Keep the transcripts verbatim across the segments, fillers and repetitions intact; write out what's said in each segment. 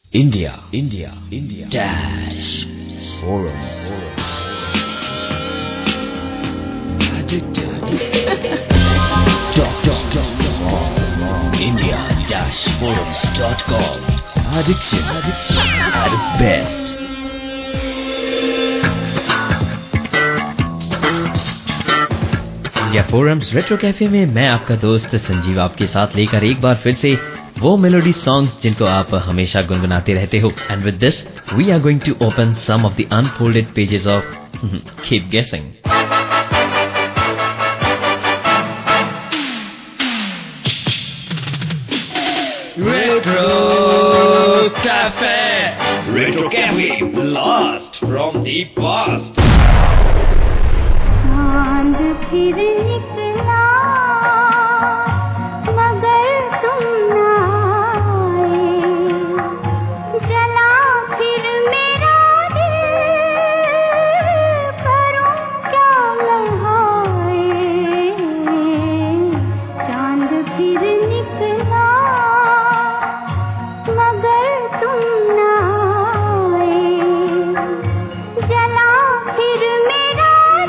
India, India, India dash forums. Talk, talk, talk. India dash forums dot com. Addiction, addiction at its best. India Forums Retro Cafe में मैं आपका दोस्त संजीव आपके साथ लेकर एक बार फिर से वो मेलोडी सॉन्ग्स जिनको आप हमेशा गुनगुनाते रहते हो. And with this we are going to open some of the unfolded pages of keep guessing. Retro Cafe, Retro Cafe, blast from the past. चांद फिर निकला मगर तुम ना आए, जला फिर मेरा दिल, करूं क्या मैं हाय. चांद फिर निकला मगर तुम ना आए, जला फिर मेरा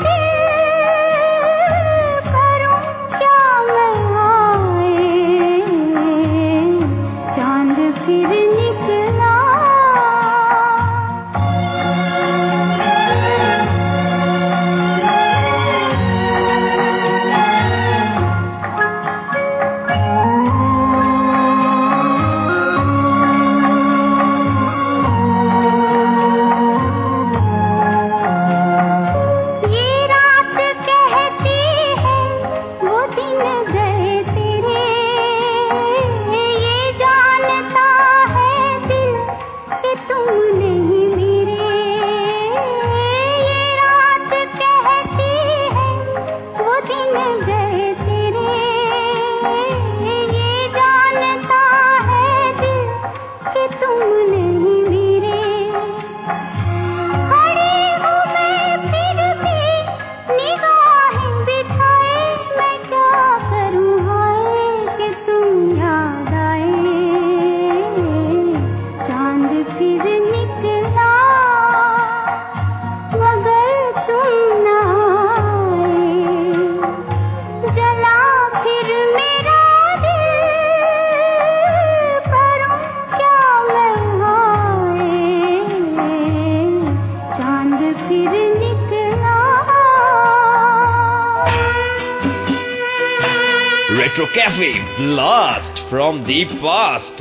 Retro Cafe, blast from the past.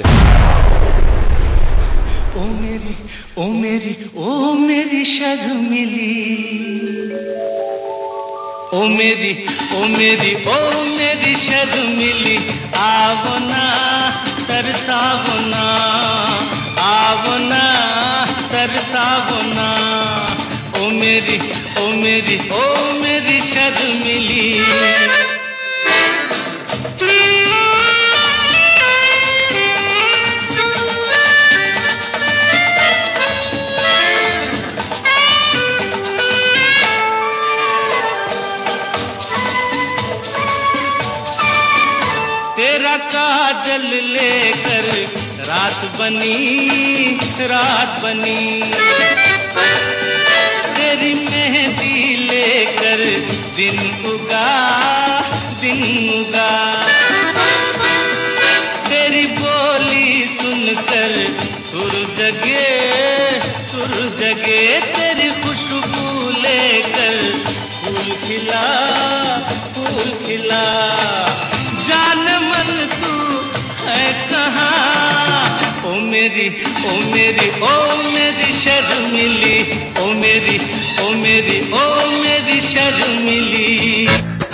ओ मेरी ओ मेरी ओ मेरी शर्मिली, ओ मेरी ओ मेरी ओ मेरी शर्मिली, आवो ना तरसावो ना, आवो ना तरसावो ना. ओ मेरी ओ मेरी ओ मेरी शर्मिली. तेरा काजल लेकर रात बनी रात बनी, तेरी मेहंदी लेकर दिन उगा दिन उगा, तेरी बोली सुनकर सुर जगे सुर जगे, तेरी खुशबू लेकर फूल खिला फूल खिला. जान मन तू है कहाँ, ओ मेरी ओ मेरी ओ मेरी शर्मिली, ओ मेरी ओ मेरी ओ मेरी शर्मिली.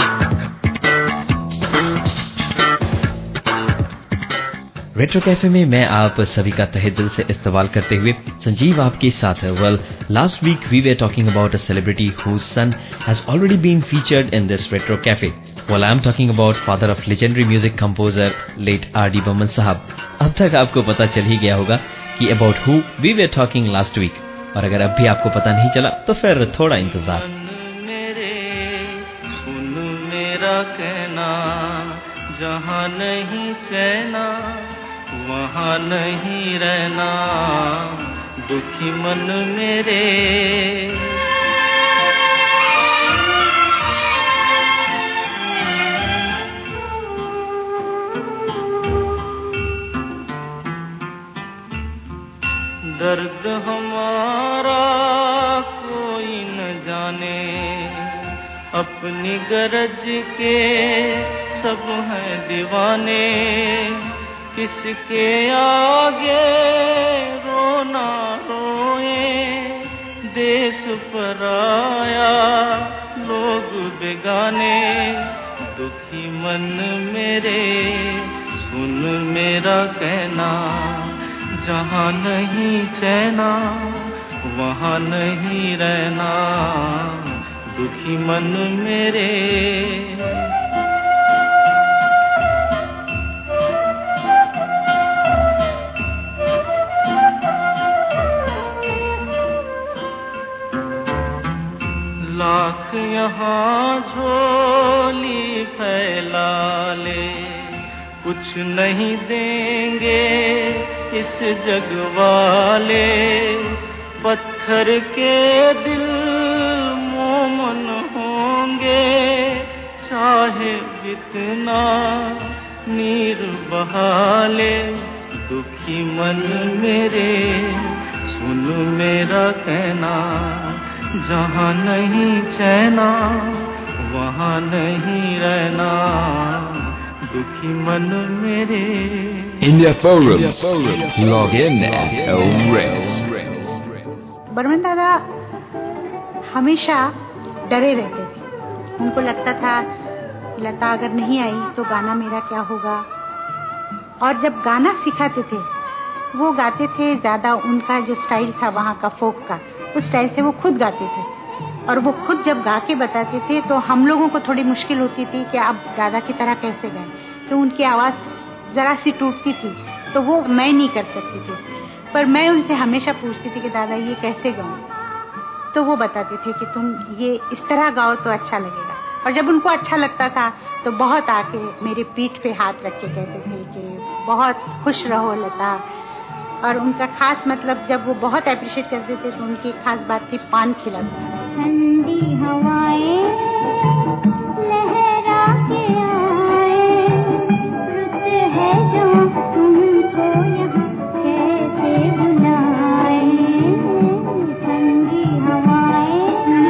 रेट्रो कैफे में मैं आप सभी का तहे दिल से इस्तकबाल करते हुए संजीव आपके साथ है. Well, last week we were talking about a celebrity whose son has already been featured in this retro cafe. Well, I'm talking about father of legendary music composer late R D Burman साहब. अब तक आपको पता चल ही गया होगा कि about who we were talking last week. और अगर अब भी आपको पता नहीं चला तो फिर थोड़ा इंतजार. मेरे सुन मेरा कहना, जहाँ नहीं चैना वहाँ नहीं रहना दुखी मन मेरे। दर्द हमारा कोई न जाने, अपनी गरज के सब हैं दीवाने। किसके आगे रोना रोए, देश पराया लोग बेगाने। दुखी मन मेरे सुन मेरा कहना, जहाँ नहीं चैना वहाँ नहीं रहना दुखी मन मेरे। लाख यहाँ झोली फैला ले, कुछ नहीं देंगे इस जग वाले। पत्थर के दिल मोमन होंगे, चाहे जितना नीर बहा ले। दुखी मन मेरे सुन मेरा कहना, जहाँ नहीं चैना वहाँ नहीं रहना दुखी मन मेरे। India Forums, log in and rest. Burman दादा हमेशा डरे रहते थे। उनको लगता था लता अगर नहीं आई तो गाना मेरा क्या होगा। और जब गाना सिखाते थे वो गाते थे, ज्यादा उनका जो स्टाइल था वहाँ का फोक का, उस स्टाइल से वो खुद गाते थे। और वो खुद जब गा के बताते थे तो हम लोगों को थोड़ी मुश्किल होती थी कि आप दादा की तरह कैसे गाएं, तो उनकी आवाज़ ज़रा सी टूटती थी तो वो मैं नहीं कर सकती थी। पर मैं उनसे हमेशा पूछती थी कि दादा ये कैसे गाऊं, तो वो बताते थे कि तुम ये इस तरह गाओ तो अच्छा लगेगा। और जब उनको अच्छा लगता था तो बहुत आके मेरे पीठ पे हाथ रख के कहते थे कि बहुत खुश रहो लता। और उनका खास मतलब जब वो बहुत अप्रिशिएट करते थे तो उनकी खास बात थी पान खिलाना। ठंडी हवाएं लहरा के आए, रुत है जो तुमको यहाँ कैसे बुलाए। ठंडी हवाएं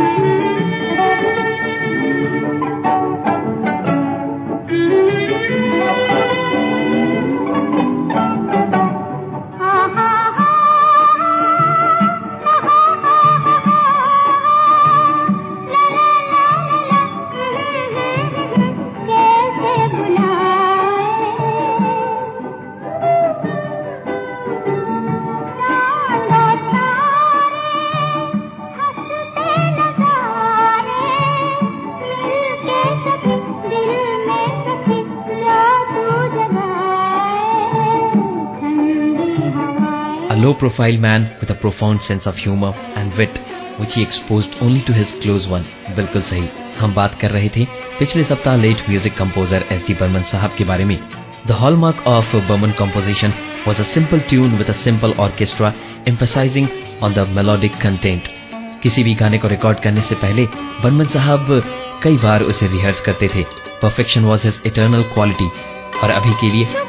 low-profile man with a profound sense of humor and wit which he exposed only to his close one। बिल्कुल सही, हम बात कर रहे थे पिछले सप्ताह late music composer S D Burman साहब के बारे में। The hallmark of Burman composition was a simple tune with a simple orchestra emphasizing on the melodic content। किसी भी गाने को रिकॉर्ड करने से पहले बर्मन साहब कई बार उसे रिहर्स करते थे। Perfection was his eternal quality। और अभी के लिए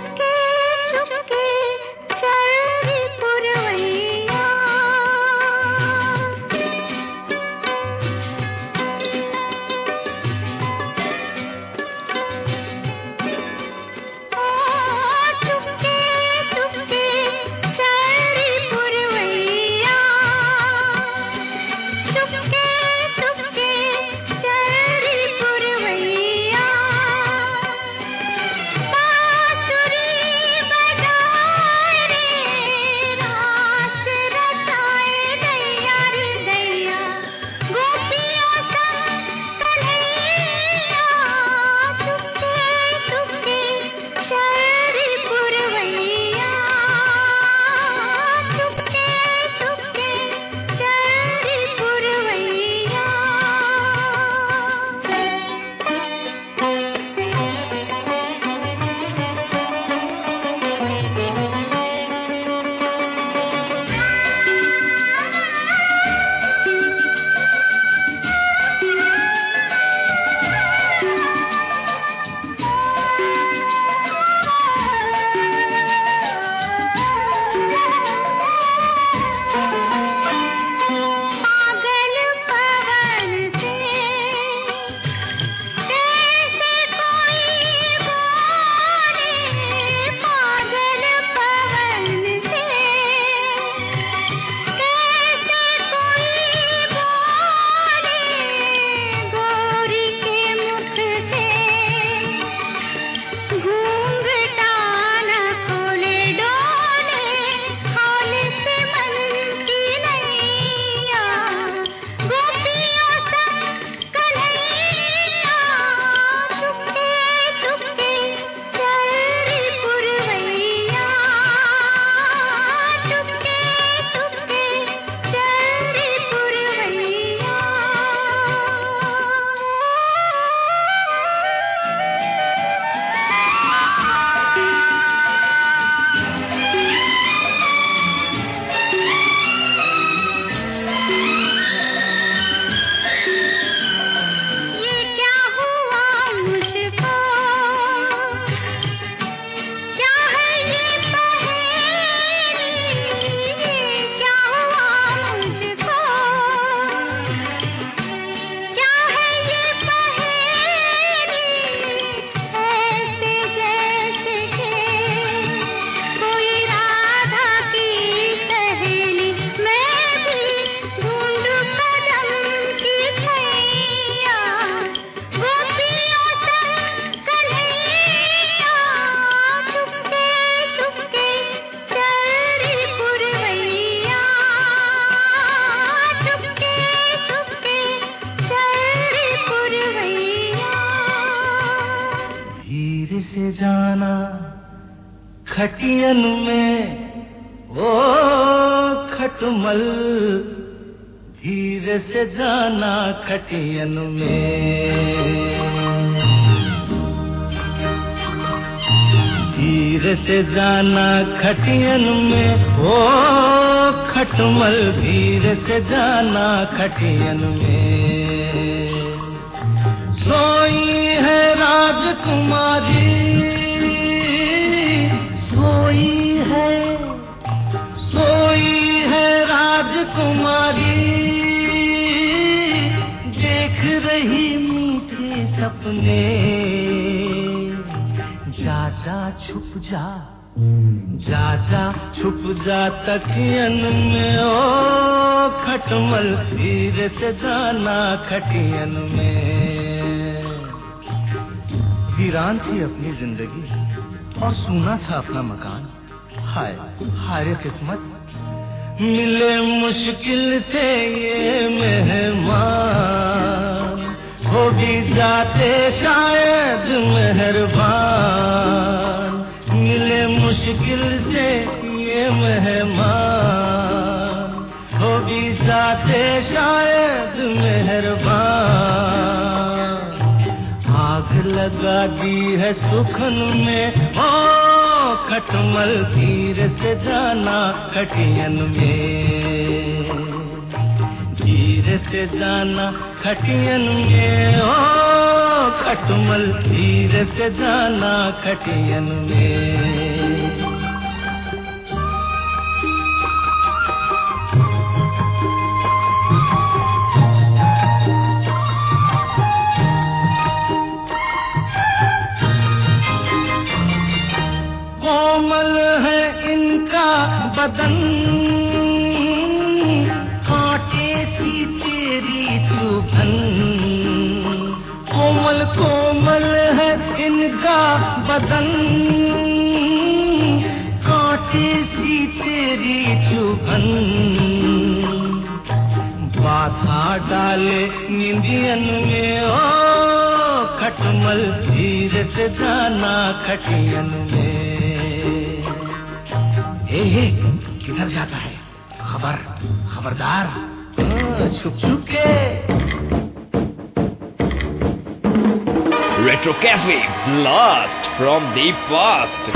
बांसुरी खटियन में ओ खटमल, धीरे से जाना खटियन में, धीरे से जाना खटियन में ओ खटमल, धीरे से जाना खटियन में। सोई है राजकुमारी, सोई है, सोई है राजकुमारी, देख रही मीठे सपने, जा जा छुप जा, जा जा छुप जा तकियन में ओ खटमल, धीरे से जाना खटियन में। वीरान थी अपनी जिंदगी और सूना था अपना मकान, हाय हाय किस्मत, मिले मुश्किल से ये मेहमान, हो भी जाते शायद मेहरबान, मिले मुश्किल से ये मेहमान, हो भी जाते शायद मेहरबान। आग लगा दी है सुखन में ओ खटमल, धीरे से जाना खटियन में, धीरे से जाना खटियन में ओ खटमल, धीरे से जाना खटियन में। कोमल है इनका बदन, कांटे सी तेरी चुभन, कोमल कोमल है इनका बदन, कांटे सी तेरी चुभन, बाधा डाले निंदियन में ओ खटमल, धीरे से जाना खटियन में। हे हे किधर जाता है, खबर खबरदार, छुप छुप के। Retro Cafe, blast from the past.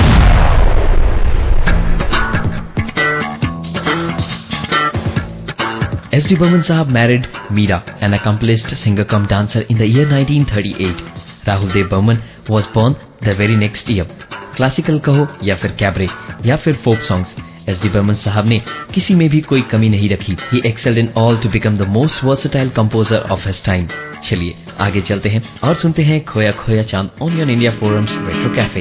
S D Burman Sahab married Meera, an accomplished singer cum dancer, in the year nineteen thirty-eight. Rahul Dev Burman was born the very next year. Classical कहो या फिर cabaret या फिर folk songs, S D Burman साहब ने किसी में भी कोई कमी नहीं रखी. He excelled in all to become the most versatile composer of his time. चलिए आगे चलते हैं और सुनते हैं खोया खोया चांद only on India Forums Retro Cafe.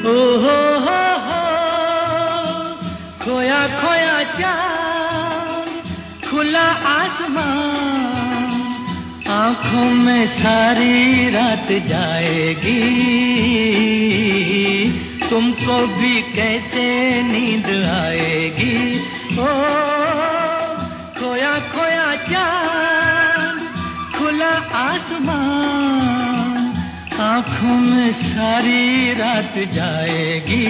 खोया खोया चांद, खुला आसमान, आंखों में सारी रात जाएगी, तुमको भी कैसे नींद आएगी. ओ खोया खोया चांद, खुला आसमान, आंखों में सारी रात जाएगी,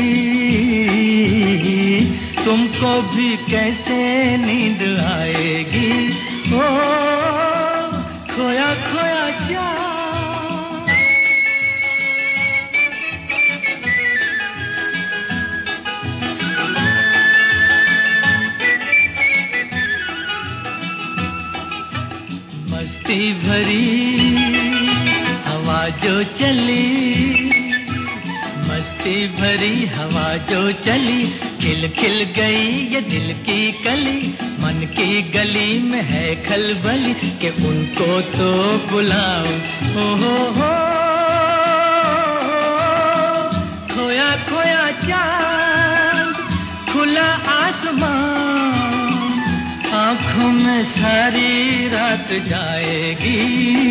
तुमको भी कैसे नींद आएगी. ओ खोया खोया चांद. मस्ती भरी हवा जो चली, मस्ती भरी हवा जो चली, खिल खिल गई ये दिल की कली, मन की गली में है खलबली, कि उनको तो बुलाओ. हो हो हो खोया खोया चांद, खुला आसमान, आंखों में सारी रात जाएगी,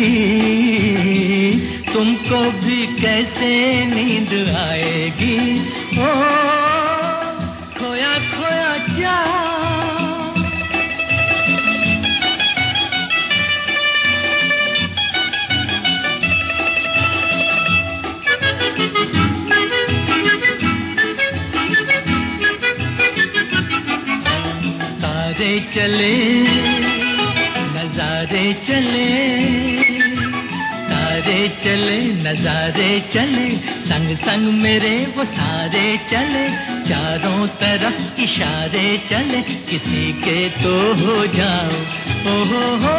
तुमको भी कैसे नींद आएगी. ओ खोया खोया चांद. नजारे चले नजारे चले तारे चले नजारे चले संग संग मेरे वो सारे चले चारों तरफ इशारे चले किसी के तो हो जाओ ओ हो हो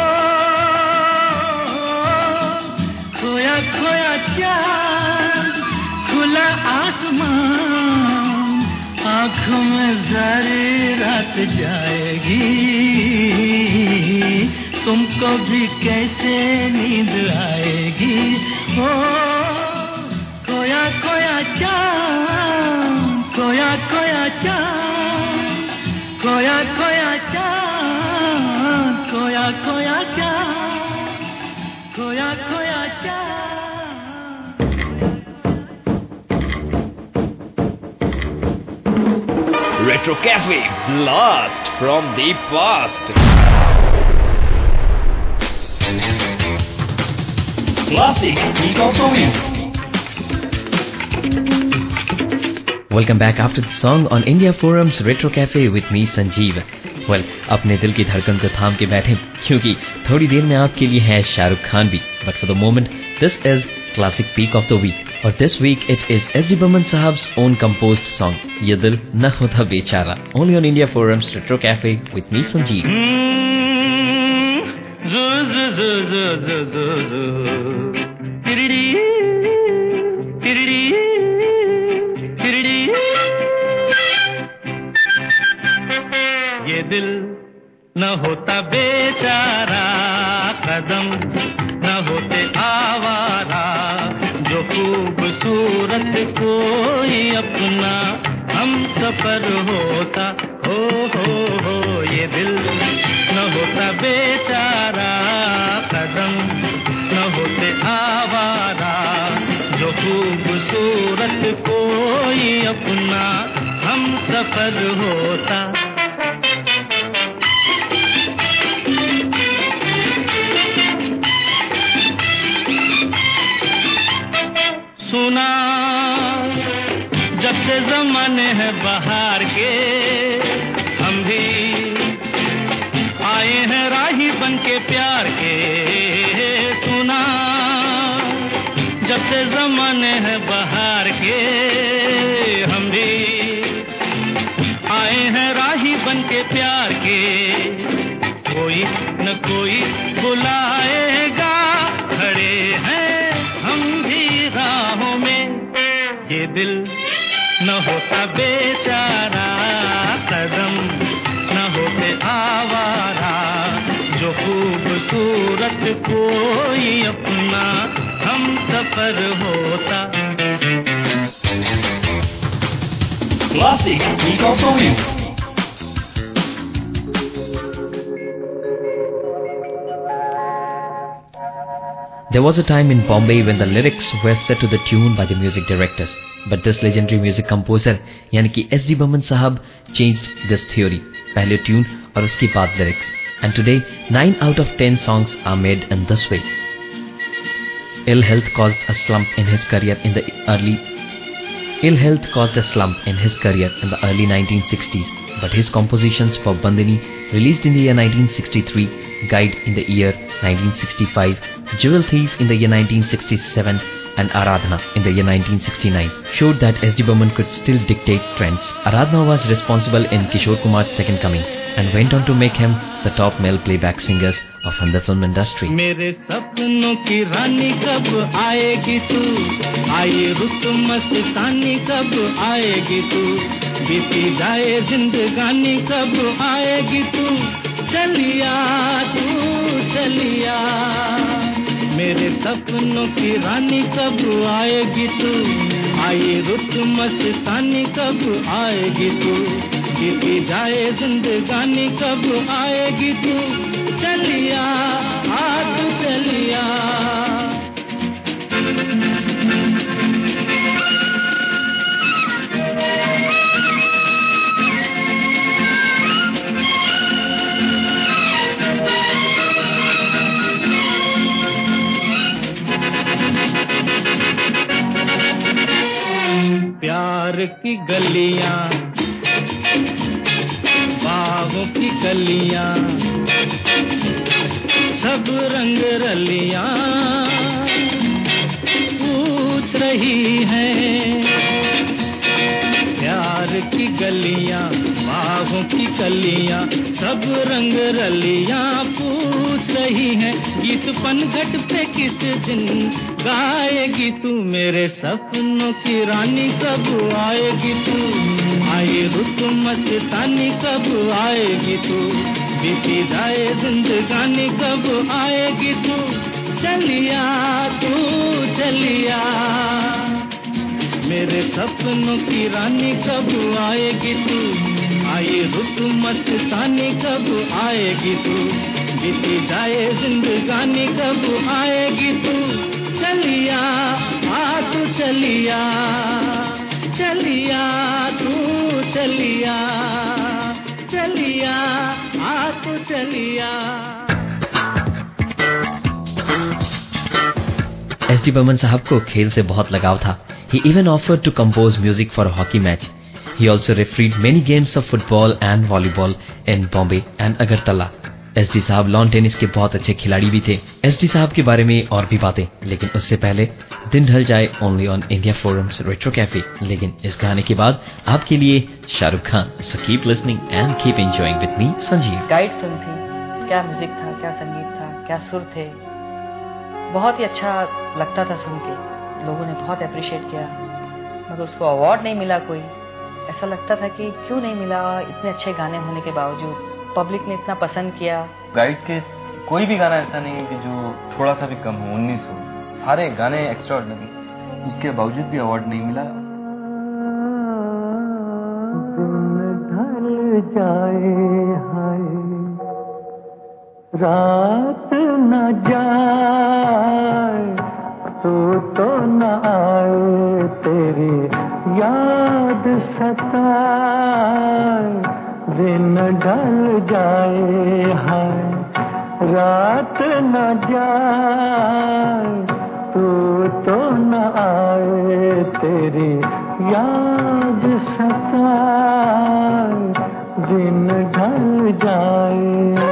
खोया खोया चाँद खुला आसमान आँखों में सारी रात जाएगी तुमको भी कैसे नींद आएगी ओ खोया खोया चाँद खोया खोया चाँद खोया खोया चाँद खोया खोया चाँद खोया खोया चाँद Retro Cafe, blast from the past. Classic Peak of the Week. Welcome back after the song on India Forum's Retro Cafe with me Sanjeev. Well, अपने दिल की धड़कन को थाम के बैठे क्योंकि थोड़ी देर में आपके लिए है शाहरुख खान भी. But for the moment, this is Classic Peak of the Week. और this week it is S D Burman Sahab's own composed song, ये दिल न होता बेचारा. Only on India Forum's Retro Cafe with me Sanjeev. ये दिल न होता बेचारा कदम न होते आवारा जो खूबसूरत कोई अपना हम सफर होता हो हो हो ये दिल न होता बेचारा कदम न होते आवारा जो खूबसूरत कोई अपना हम सफर होता सुना जब से ज़माने हैं बहार के हम भी आए हैं राही बन के प्यार के सुना जब से ज़माने हैं बहार के हम भी आए हैं राही बन के प्यार के कोई न कोई बुलाएगा खड़े हैं हम भी राहों में ये दिल न होता बेचारा कदम न होते आवारा जो खूबसूरत कोई अपना हम सफर होता Classic Peak of the Week. There was a time in Bombay when the lyrics were set to the tune by the music directors. But this legendary music composer, यानी कि S D Burman Sahab, changed this theory. पहले tune और उसके बाद lyrics. And today, nine out of ten songs are made in this way. Ill health caused a slump in his career in the early Ill health caused a slump in his career in the early nineteen sixties. But his compositions for Bandini, released in the year nineteen sixty-three, Guide in the year nineteen sixty-five, Jewel Thief in the year nineteen sixty-seven, and Aradhana in the year nineteen sixty-nine, showed that S D Burman could still dictate trends. Aradhana was responsible in Kishore Kumar's second coming and went on to make him the top male playback singers of the film industry. मेरे सपनों की रानी कब आएगी तू आए रुत मस्तानी कब आएगी तू बीती जाए जिंदगानी कब आएगी तू चलिया तू चलिया मेरे सपनों की रानी कब आएगी तू आए रुत मस्तानी कब आएगी तू बीती जाए जिंदगानी कब आएगी तू चलिया आ तू चलिया प्यार की गलियां बाग बाहों की कलियां, सब रंग रलियां पूछ रही हैं। प्यार की गलियां, बाहों की कलियां, सब रंग रलियां पूछ रही हैं। गीत पनघट पे किस दिन गाएगी तू, मेरे सपनों की रानी कब आएगी तू। आए रुत मस्तानी कब आएगी तू, बीती जाए जिंदगानी कब आएगी तू। चलिया तू चलिया, मेरे सपनों की रानी कब आएगी तू। आए रुत मस्तानी कब आएगी तू, बीती जाए जिंदगानी कब आएगी तू। चलिया आ तू चलिया, चलिया तू चलिया, चलिया आ तू चलिया। एस डी बर्मन साहब को खेल से बहुत लगाव था. He even offered to compose music for a hockey match. He also refereed many games of football and volleyball in Bombay and Agartala. S D साहब लॉन टेनिस के बहुत अच्छे खिलाड़ी भी थे. एस डी साहब के बारे में और भी बातें, लेकिन उससे पहले दिन ढल जाए only on India Forums Retro Cafe. लेकिन इस गाने के बाद आपके लिए Shahrukh Khan. So keep listening and keep enjoying with me Sanjeev. Guide film थी, क्या म्यूजिक था, क्या संगीत था, क्या सुर थे. बहुत ही अच्छा लगता था सुन के. लोगों ने बहुत अप्रिशिएट किया, मगर उसको अवार्ड नहीं मिला. कोई ऐसा लगता था कि क्यों नहीं मिला, इतने अच्छे गाने होने के बावजूद पब्लिक ने इतना पसंद किया. गाइड के कोई भी गाना ऐसा नहीं है कि जो थोड़ा सा भी कम हो, उन्नीस हो. सारे गाने एक्स्ट्रा ऑर्डिनरी, उसके बावजूद भी अवार्ड नहीं मिला. दिन ढल जाए हाय, रात न जाए, तू तो न आए, तेरी याद सताए. दिन ढल जाए हाय, रात न जाए, तू तो न आए, तेरी याद सताए. दिन ढल जाए.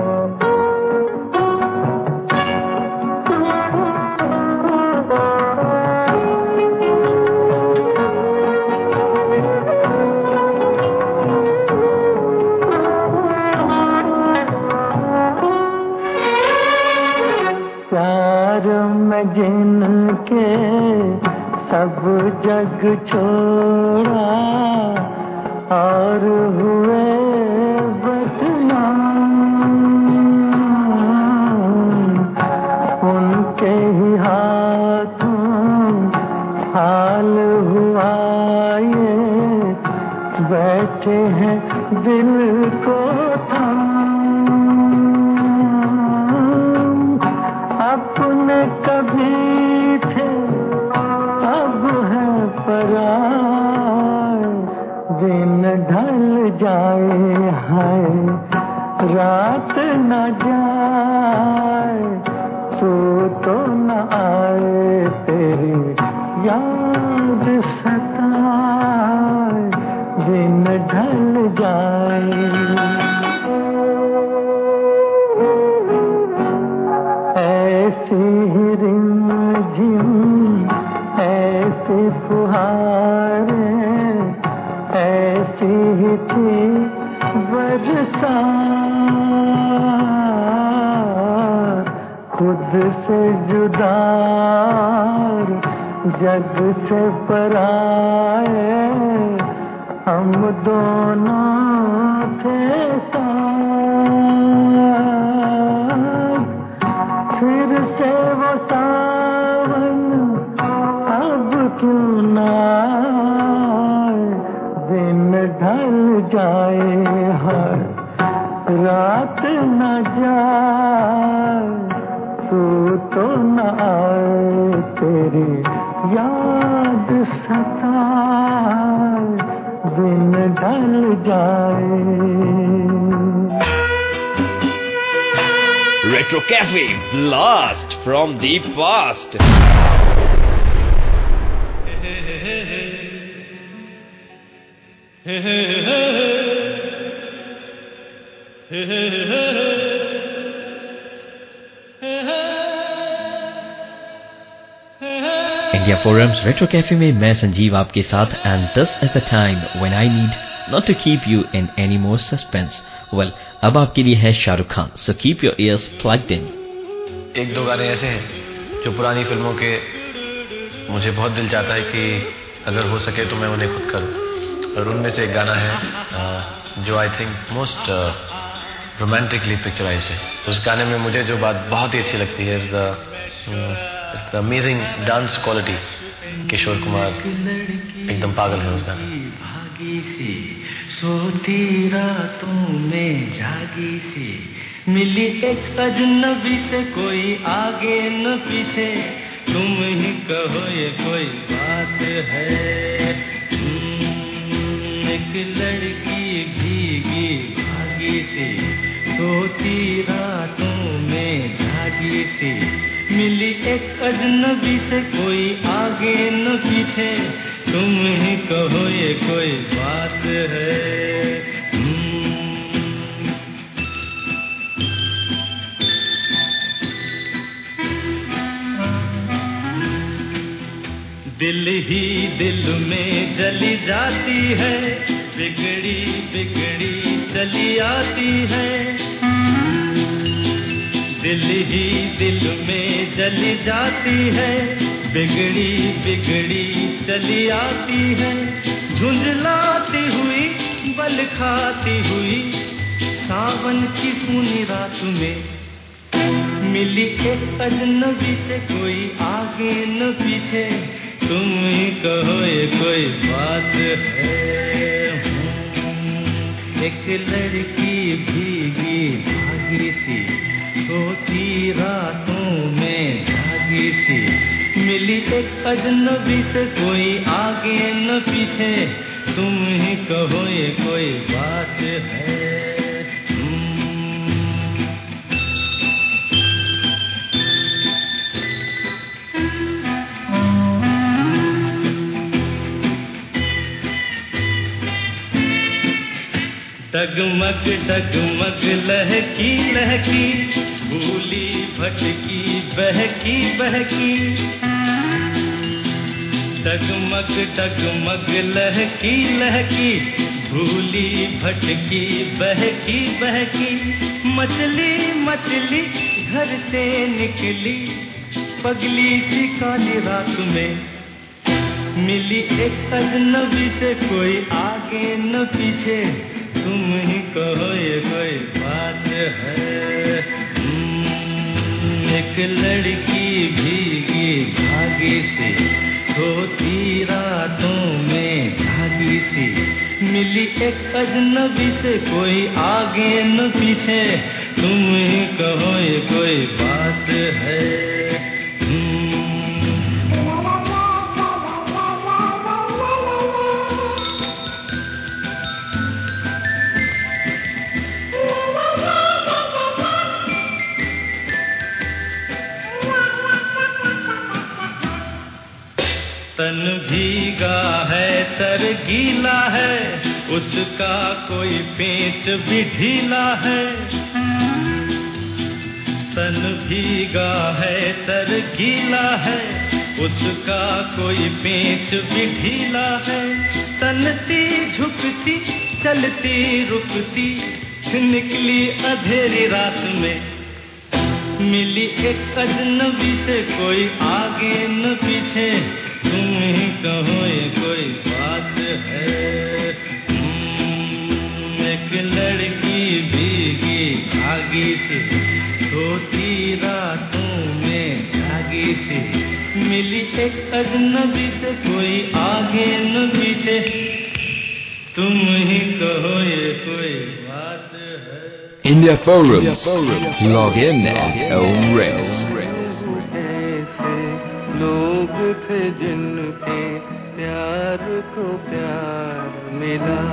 जिनके सब जग छोड़ा और हुए बदनाम, उनके ही हाथों हाल हुआ ये, बैठे हैं दिल को थाम. अपने कभी थे अब है पराए. दिन ढल जाए हाय, रात न जाए, तू तो न आए, तेरी याद सताए. दिन ढल जाए. ऐसी ही रिमझिम, ऐसी फुहारें, ऐसी ही थी बरसात. खुद से जुदा जग से पराए, हम दोनों थे साथ. फिर से वो सावन अब क्यों न आए. दिन ढल जाए हर रात न जाए, तू तो न आए, तेरी याद सताए. दिन ढल जाए. Retro Cafe Blast from the past. India Forums Retro Cafe में मैं संजीव आपके साथ and this is the time when I need not to keep you in any more suspense. Well, अब आपके लिए है Shahrukh Khan, so keep your ears plugged in. एक दो गाने ऐसे हैं जो पुरानी फिल्मों के मुझे बहुत दिल चाहता है कि अगर हो सके तो मैं उन्हें खुद करूं, और उनमें से एक गाना है जो I think most romantically picturised है. उस गाने में मुझे जो बात बहुत ही अच्छी लगती है is the is the amazing dance quality. Kishore Kumar एकदम पागल है उस गाने. भागी सी सोती रातों में जागी सी मिली एक अजनबी से, कोई आगे न पीछे, तुम ही कहो ये कोई बात है. एक लड़की भीगी भागी सी सोती रातों में जागी सी मिली एक अजनबी से, कोई आगे न पीछे, तुम ही कहो ये कोई बात है. दिल ही दिल में जली जाती है, बिगड़ी बिगड़ी चली आती है. दिल ही दिल में जली जाती है, बिगड़ी बिगड़ी चली आती है. झुंझलाती हुई बल खाती हुई सावन की सूनी रात में मिली एक अजनबी से, कोई आगे न पीछे, तुम ही कहो ये कोई बात है. एक लड़की भीगी भागी सी सोती रातों में जागी सी मिली एक अजनबी से, कोई आगे न पीछे, तुम ही कहो ये कोई बात है. डगमग डगमग लहकी लहकी भूली भटकी बहकी बहकी. डगमग डगमग लहकी लहकी भूली भटकी बहकी बहकी. मछली मछली घर से निकली पगली सी काली रात में मिली एक अजनबी से, कोई आगे न पीछे, तुम ही कहो ये कोई बात है. एक लड़की भीगी भागी सी सोती रातों में जागी सी मिली एक अजनबी से, कोई आगे न पीछे, तुम ही कहो ये कोई बात है. तन भीगा है सर गीला है, उसका कोई पेंच भी ढीला है. तन भीगा है सर गीला है, उसका कोई पेंच भी ढीला है. तनती झुकती चलती रुकती निकली अंधेरी रात में मिली एक अजनबी से, कोई आगे न पीछे, तुम ही कहो ये कोई बात है. एक लड़की भीगी भागी सी सोती रातों में जागी सी मिली एक अजनबी से, कोई आगे न पीछे, तुम ही कहो ये कोई बात है. India Forums. Log in at own risk. लोग थे जिनके प्यार को प्यार मिला,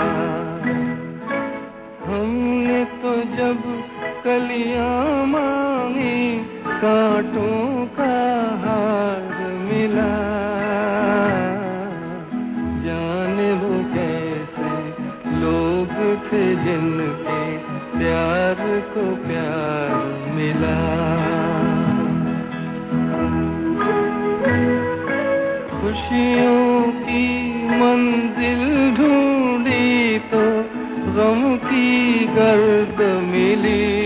हमने तो जब कलियां मांगी कांटों का हार मिला. जाने वो कैसे लोग थे जिनके प्यार खुशियों की मंजिल ढूंढी तो गम की गर्द मिली,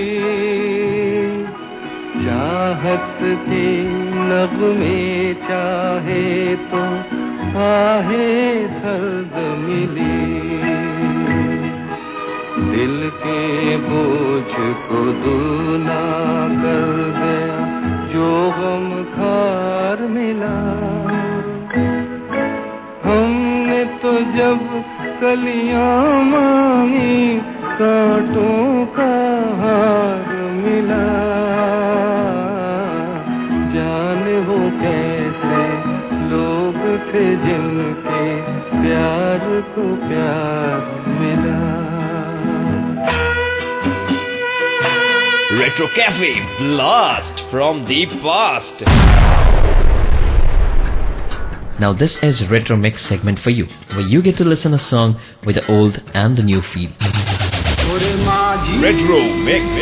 चाहत के नगमे चाहे तो आहे सर्द मिली, दिल के बोझ को दूना कर गया जो गम खार मिला। हमने तो जब कलियां मांगी कांटों का हार मिला, जाने वो कैसे लोग थे जिनके प्यार को प्यार मिला। Retro Cafe Blast from the past. Now this is Retro Mix segment for you, where you get to listen a song with the old and the new feel. Retro Mix.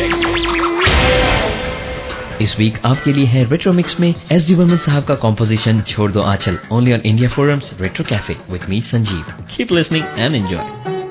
इस वीक आपके लिए है retro mix में S D Burman साहब का composition छोड़ दो आंचल, only on India Forums Retro Cafe with me Sanjeev. Keep listening and enjoy.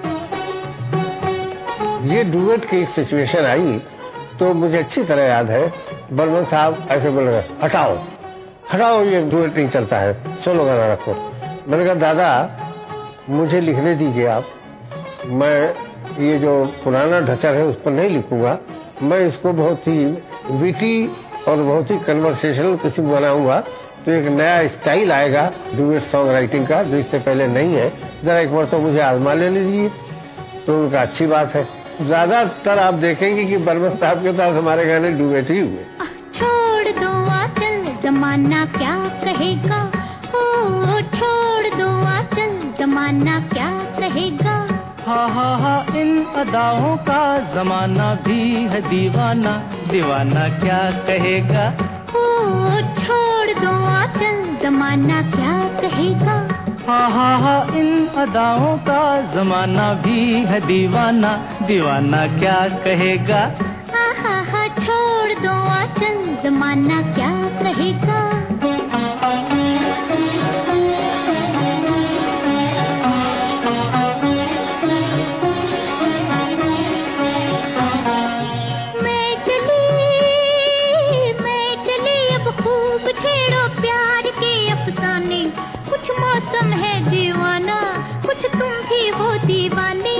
ये डुएट की सिचुएशन आई तो मुझे अच्छी तरह याद है, बर्मन साहब ऐसे बोल रहे हटाओ हटाओ ये डुएट नहीं चलता है, सोलो गाना रखो। मैंने कहा दादा मुझे लिखने दीजिए आप, मैं ये जो पुराना ढचर है उस पर नहीं लिखूंगा, मैं इसको बहुत ही विटी और बहुत ही कन्वर्सेशनल किसी बनाऊंगा तो एक नया स्टाइल आएगा डुएट सॉन्ग राइटिंग का जो इससे पहले नहीं है, जरा एक बार तो मुझे आजमा लेने दीजिए। तो उनका अच्छी बात है, ज्यादातर आप देखेंगे कि बर्मन साहब के साथ हमारे गाने डुएट ही हुए। छोड़ दो आंचल जमाना क्या कहेगा, ओ छोड़ दो आंचल जमाना क्या कहेगा। हा हा हा इन अदाओं का जमाना भी है दीवाना, दीवाना क्या कहेगा। ओ छोड़ दो आंचल जमाना क्या कहेगा। हा हा हा इन अदाओं का जमाना भी है दीवाना, दीवाना क्या कहेगा। हा हा हा छोड़ दो आंचल जमाना क्या कहेगा। मैं चली मैं चली अब खूब छेड़ो प्यार के अफसाने, कुछ मौसम है दीवाना कुछ तुम भी हो दीवाने।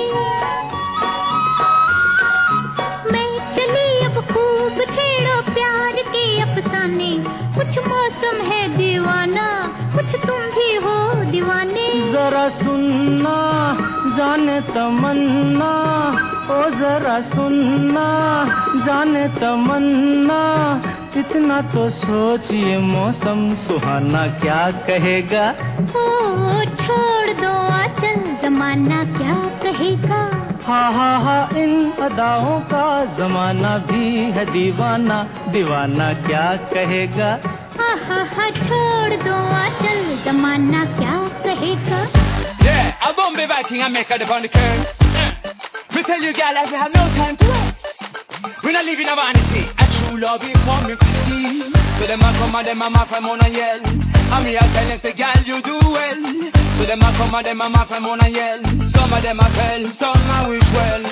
मैं चली अब खूब छेड़ो प्यार के अफसाने, कुछ मौसम है दीवाना कुछ तुम भी हो दीवाने। जरा सुनना जाने तमन्ना, ओ जरा सुनना जाने तमन्ना, इतना तो सोचिए मौसम सुहाना क्या कहेगा। ओ छोड़ दो आंचल जमाना क्या कहेगा। हा हा हा इन अदाओं का जमाना भी है दीवाना, दीवाना क्या कहेगा। हा हा हा छोड़ दो आंचल जमाना क्या कहेगा। Yeah, I won't be writing and make it upon the curse. We tell you girl as we have no time to waste. We're not living a vanity, a true love is coming to see. So them a come and them a mouth and moan and yell, and me a tell them say girl you do well. So them a come and them a mouth and moan and yell, some of them a tell, some a wish well.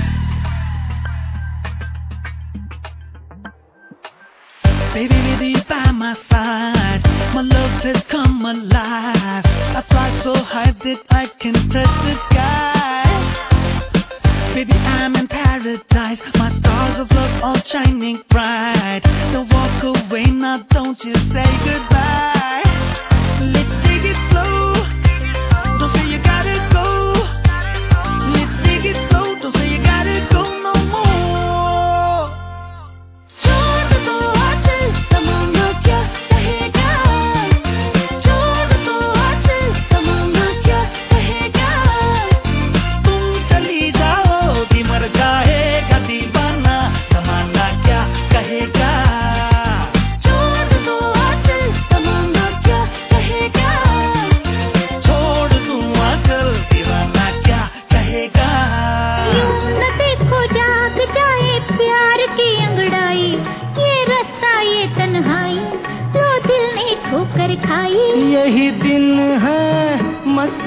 Baby, with you by my side, my love has come alive. I fly so high that I can touch the sky. Baby, I'm in paradise, my stars of love all shining bright. Don't walk away now, don't you say goodbye. Let's take it slow, don't say you gotta go. Let's take it slow, don't say you gotta go no more. Come on.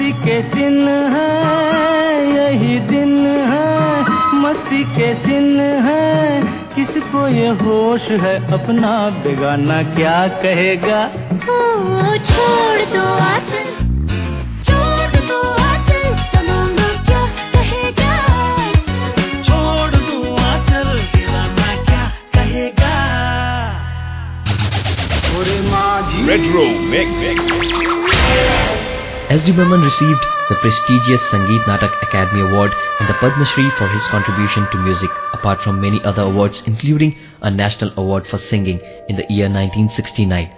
मस्ती के सिन है यही दिन है, मस्ती के सिन है, किसको ये होश है अपना बेगाना क्या कहेगा। ओ छोड़ दो आंचल, छोड़ दो आंचल, जमाना क्या कहेगा। छोड़ दो आंचल, दीवाना क्या कहेगा। Retro Mix. S D Burman received the prestigious Sangeet Natak Academy Award and the Padma Shri for his contribution to music, apart from many other awards including a National Award for Singing in the year nineteen sixty-nine.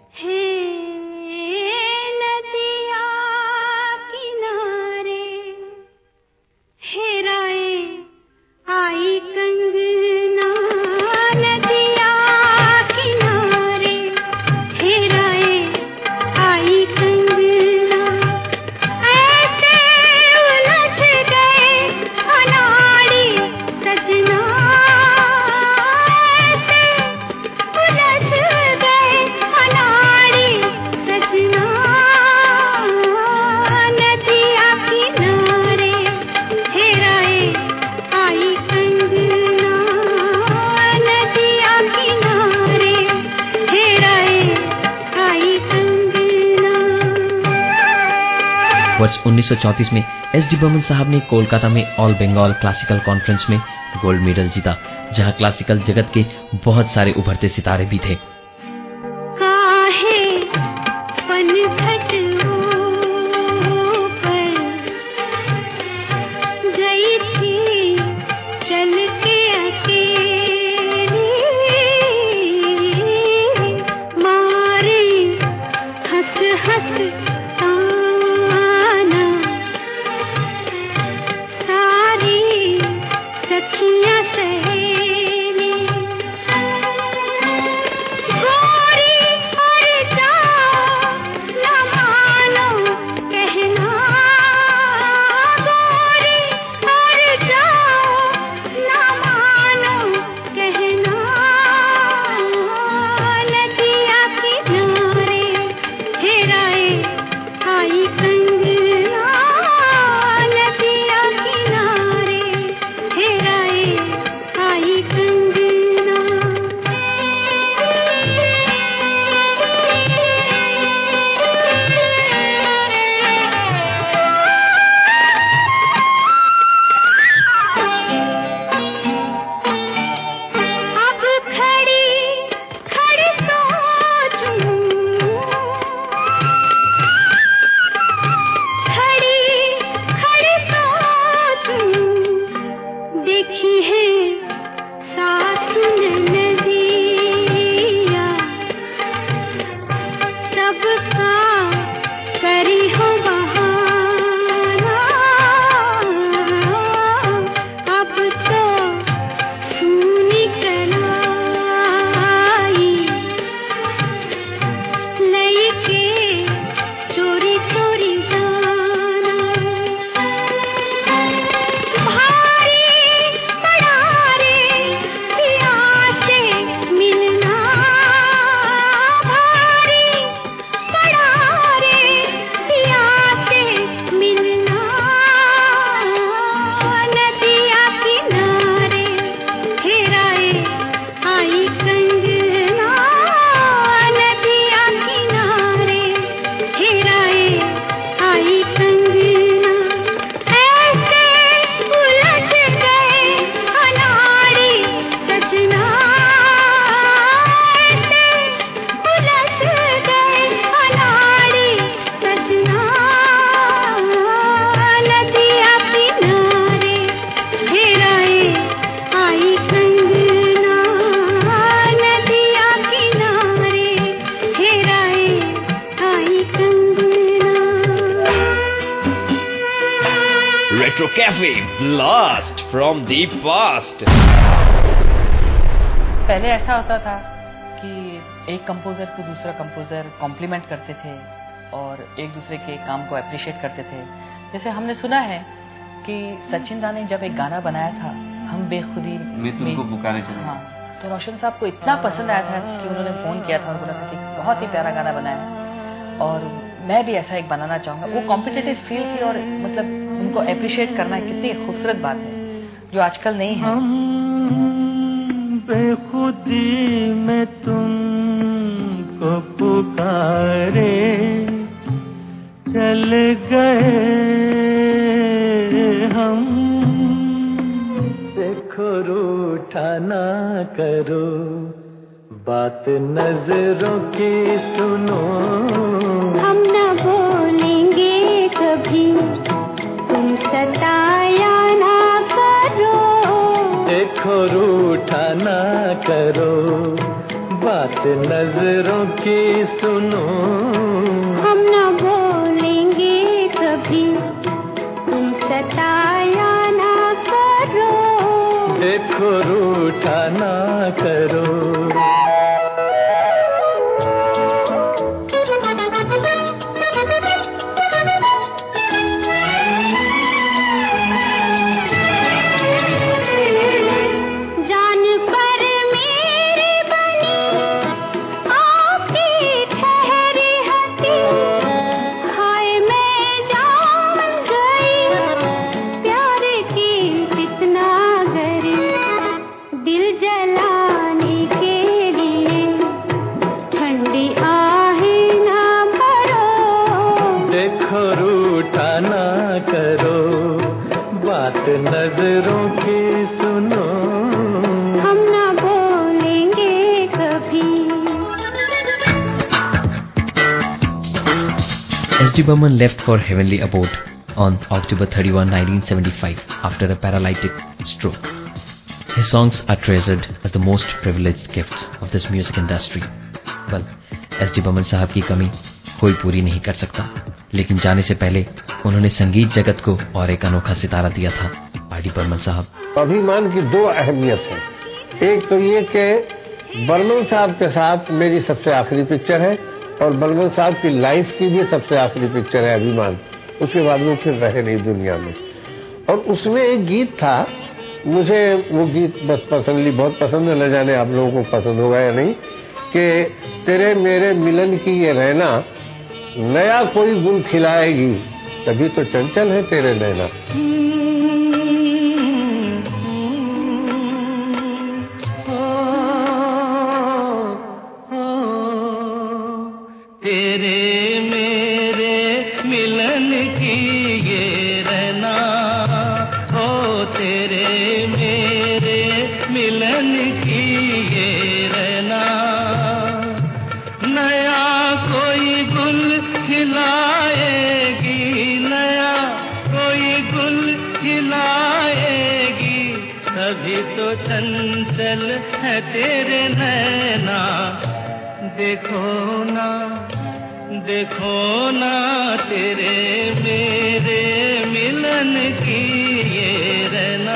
वर्ष उन्नीस सौ चौंतीस में S D Burman साहब ने कोलकाता में all Bengal classical conference में gold medal जीता, जहां क्लासिकल जगत के बहुत सारे उभरते सितारे भी थे। Retro Cafe Blast from the past. पहले ऐसा होता था कि एक कंपोजर को दूसरा कंपोजर कॉम्प्लीमेंट करते थे और एक दूसरे के काम को अप्रिशिएट करते थे। जैसे हमने सुना है कि सचिन दा ने जब एक गाना बनाया था हम बेखुदी मैं तुमको पुकारे चले, हाँ, तो रोशन साहब को इतना पसंद आया था कि उन्होंने फोन किया था और बोला था कि बहुत ही प्यारा गाना बनाया। और मैं भी ऐसा एक बनाना चाहूंगा। वो कॉम्पिटिटिव फील की और मतलब उनको अप्रिशिएट करना कितनी खूबसूरत बात है जो आजकल नहीं है। बेखुदी में तुमको पुकारे चल गए हम, देखो रूठा ना करो, बात नजरों की सुनो। हम न बोलेंगे कभी, तुम सताया ना करो। देखो रूठा ना करो, बात नजरों की सुनो। हम न बोलेंगे कभी, तुम सताया ना करो। देखो रूठा ना करो। नजरों की सुनो। हम ना बोलेंगे कभी। S D Burman left for heavenly abode on October thirty-first, nineteen seventy-five after a paralytic stroke. His songs are treasured as the most privileged gifts of this music industry. Well, S D Burman साहब की कमी कोई पूरी नहीं कर सकता, लेकिन जाने से पहले उन्होंने संगीत जगत को और एक अनोखा सितारा दिया था। आर डी बर्मन साहब। अभिमान की दो अहमियत है। एक तो ये कि बर्मन साहब के साथ मेरी सबसे आखिरी पिक्चर है और बर्मन साहब की लाइफ की भी सबसे आखिरी पिक्चर है अभिमान। उसके बाद वो फिर रहे नहीं दुनिया में। और उसमें एक गीत था, मुझे वो गीत बस पर्सनली बहुत पसंद है, न जाने आप लोगों को पसंद होगा या नहीं, कि तेरे मेरे मिलन की ये रहना नया कोई गुल खिलाएगी, तभी तो चंचल है तेरे नैना। तेरे मेरे मिलन की ये रहना, ओ तेरे मेरे मिलन की ये रहना, नया कोई गुल खिलाएगी, नया कोई गुल खिलाएगी, तभी तो चंचल है तेरे नैना। देखो ना देखो ना तेरे मेरे मिलन की ये रहना।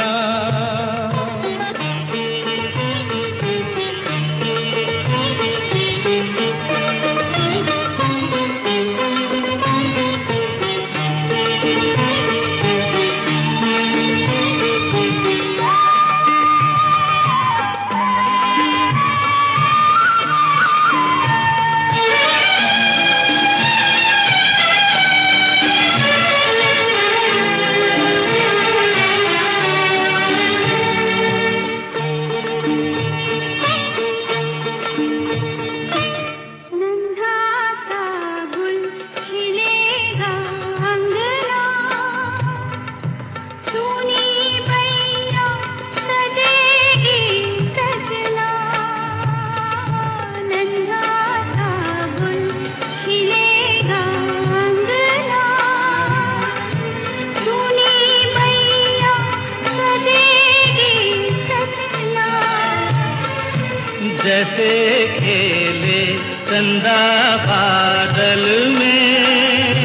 जैसे खेले चंदा बादल में,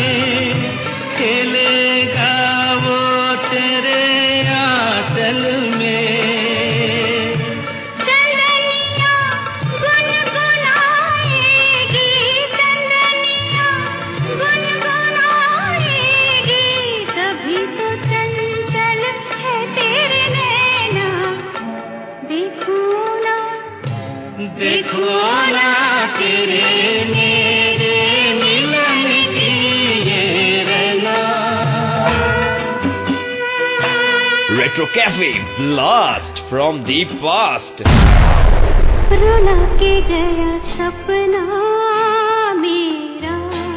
खेलेगा वो तेरे आंचल में। चंदनिया गुनगुनाएगी, चंदनिया गुनगुनाएगी, तभी तो चंचल है तेरे नैना। देखो ना देखो ना तेरे मेरे मिलन की Retro Cafe, blast from the past. रुला के गया सपना मेरा,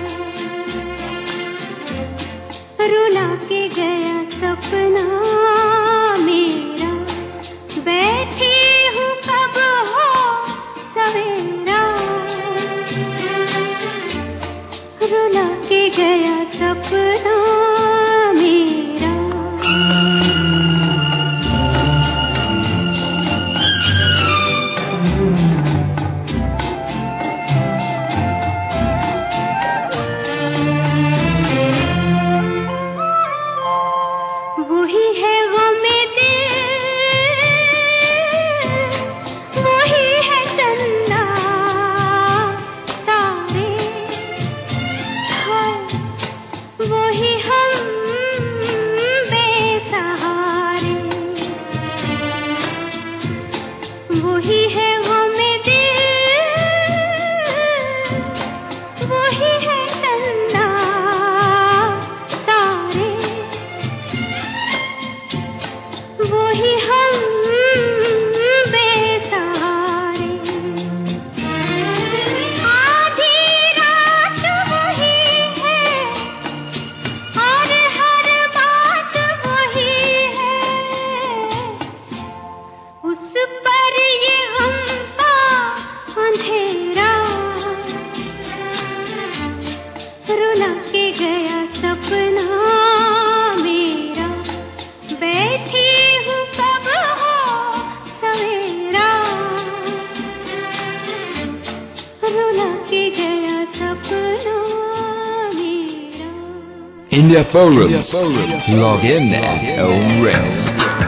रुला के गया सपना मेरा, बैठी हूँ कब हो सवेरा, रुला के गया सपना मेरा। वही है गमे दिल, वही है चंदा तारे, वही हम बेसहारे, वही है गमे दिल, वही है चंदा तारे, वही हम बेसहारे, आधी रात वही है और हर बात वही है, उस पर ये गम का अंधेरा, रुला के गया सपना मेरा, बैठी हूँ कब हो सवेरा, रुला के गया सपना मेरा। India Forums. Log in and rest.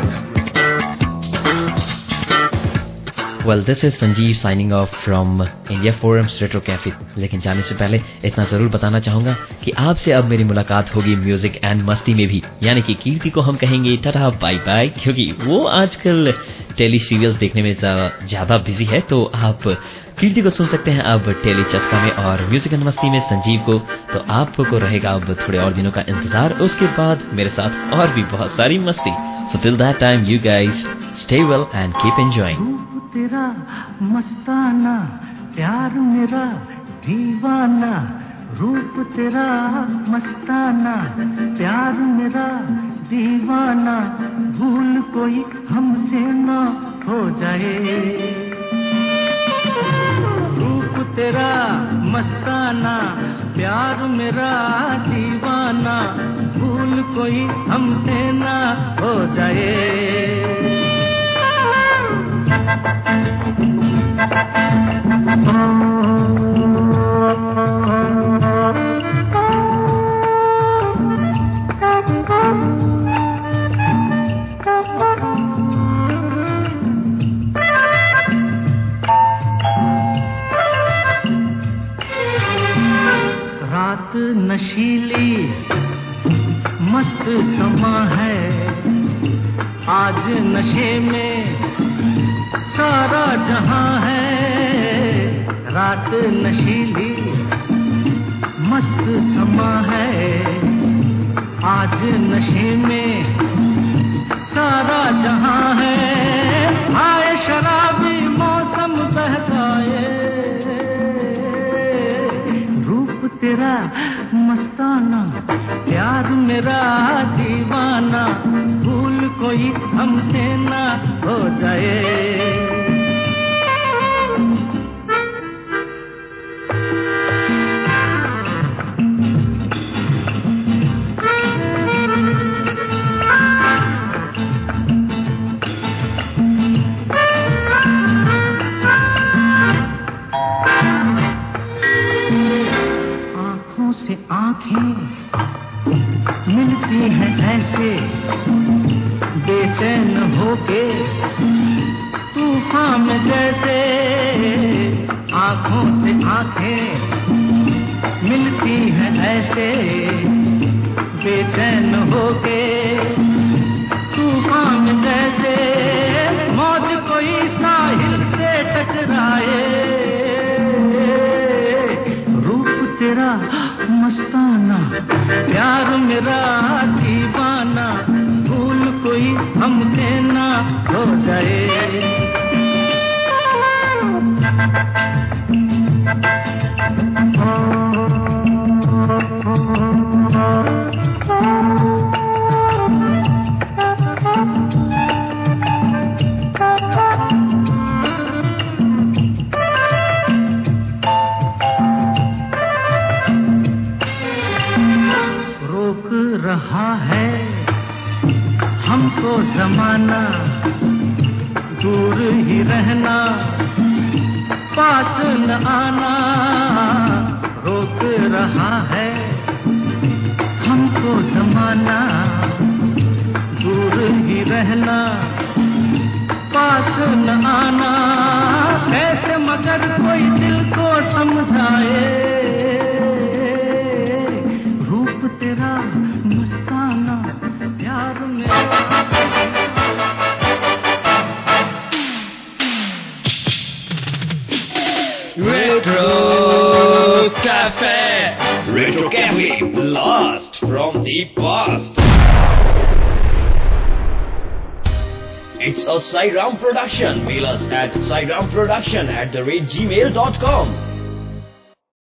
Well, this is Sanjeev signing off from India Forums Retro Cafe. लेकिन जाने से पहले इतना जरूर बताना चाहूंगा कि आपसे अब मेरी मुलाकात होगी म्यूजिक एंड मस्ती में भी, यानी कि कीर्ति को हम कहेंगे टाटा बाय बाय, क्योंकि वो आजकल टेली सीरियल्स देखने में ज्यादा बिजी है। तो आप कीर्ति को सुन सकते हैं अब टेली चस्का में, और म्यूजिक एंड मस्ती में संजीव को तो आपको रहेगा अब थोड़े और दिनों का इंतजार, उसके बाद मेरे साथ और भी बहुत सारी मस्ती। So till that time, you guys stay well and keep enjoying. तेरा मस्ताना प्यार मेरा दीवाना, रूप तेरा मस्ताना प्यार मेरा दीवाना, भूल कोई हमसे ना हो जाए, रूप तेरा मस्ताना प्यार मेरा दीवाना, भूल कोई हमसे ना हो जाए। रात नशीली मस्त समा है, आज नशे में सारा जहां है, रात नशीली मस्त समा है, आज नशे में सारा जहां है, आए शराबी मौसम बहकाए, रूप तेरा मस्ताना प्यार मेरा दीवाना, भूल कोई हमसे ना हो जाए। आँखों से आँखें मिलती हैं ऐसे, बेचैन होके तूफान में जैसे, आँखों से आँखें मिलती हैं ऐसे, बेचैन होके तूफान में जैसे, मौज कोई साहिल से टकराए, रूप तेरा मस्ताना प्यार मेरा दीवाना, भूल कोई कोई हमसे ना हो जाए। रोक रहा है हमको जमाना, दूर ही रहना, पास न आना। रोक रहा है हमको जमाना, दूर ही रहना, पास न आना। कैसे मगर कोई दिल को समझाए, रूप तेरा मस्ताना प्यार में। Retro Cafe, Retro Cafe, blast from the past. It's a Sairam production. Mail us at sairamproduction at the rate gmail dot com.